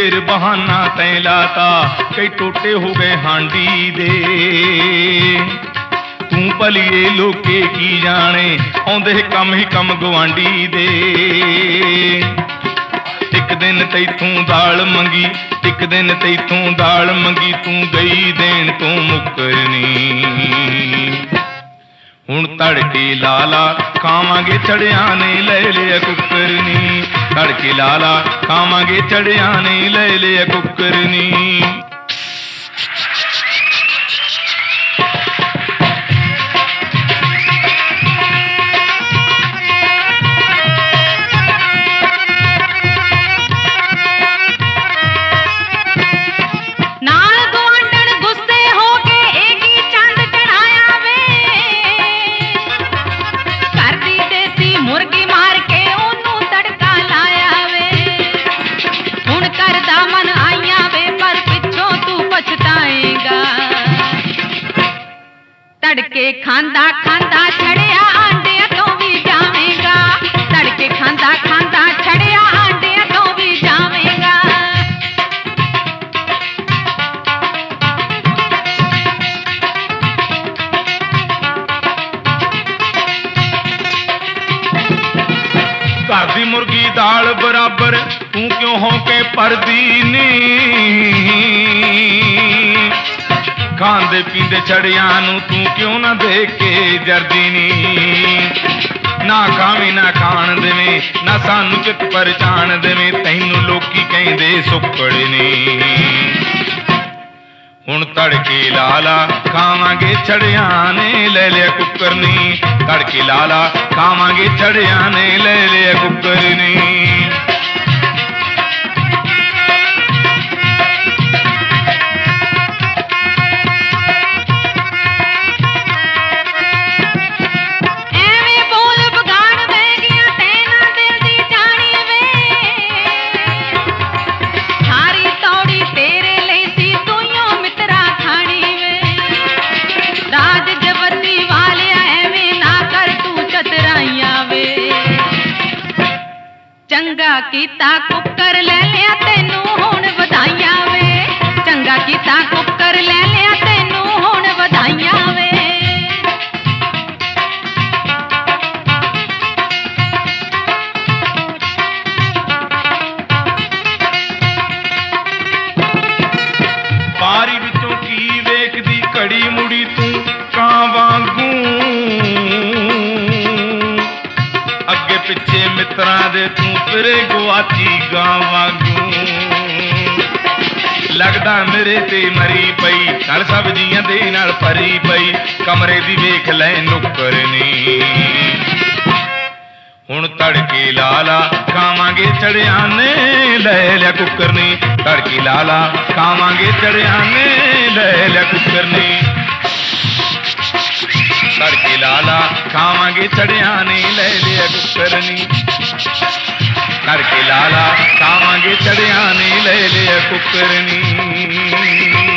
ढेर बहाना तैं लाता, कई टोटे हो गए हांडी दे। तू भलिए लोके की जाने, आउंदे कम ही कम गवांडी दे। एक दिन तैथों दाल मंगी, एक दिन तैथों दाल मंगी, तू गई देन तो मुकरनी। हुण तड़के लाला खावांगे चढ़िया ने ले लिया कुकरनी। तड़के लाला खावांगे चढ़िया ने ले लिया कुकरनी। तड़के खांदा खांदा छड़िया आंडिया तो भी जावेगा। तड़के खांदा खांदा छड़िया आंडिया तो भी जावेगा। घर दी मुर्गी दाल बराबर, तू क्यों हो के परदी नी। खांदे पींदे छड़िया नू तू क्यों ना दे के जरदी नी। ना खावे ना खाण देवे, ना सानू चित परचान देवे, तैनू लोकी कहंदे सुक्कड़ ने। हुण तड़के लाला खावांगे छड़िया ने ले लिया कुकरनी। तड़के लाला खावांगे छड़िया ने ले लिया कुकरनी। चंगा कीता कुकर ले लिया तेनू हुण वधाइयां वे। चंगा कीता कुकर ले लिया तेनू हुण वधाइयां वे। बारी विचों की वेखदी घड़ी मुड़ी, तू कां वांगू। अगे पिछे मित्रां दे तू फिरे गुआची गां वांगू। लगदा मेरे ते मरी पई, नाल सब जियां दे नाल भरी पई। कमरे दी वेख लै नुकरनी। हुण तड़के लाला खावांगे चढ़िया ने ले लिया कुकरनी। तड़के लाला खावांगे चढ़िया ने ले लिया कुकरनी। तड़के लाला खावांगे चढ़िया ने ले लिया कुकरनी। तड़के लाला खावांगे चढ़िया ने ले लिया कुकरनी।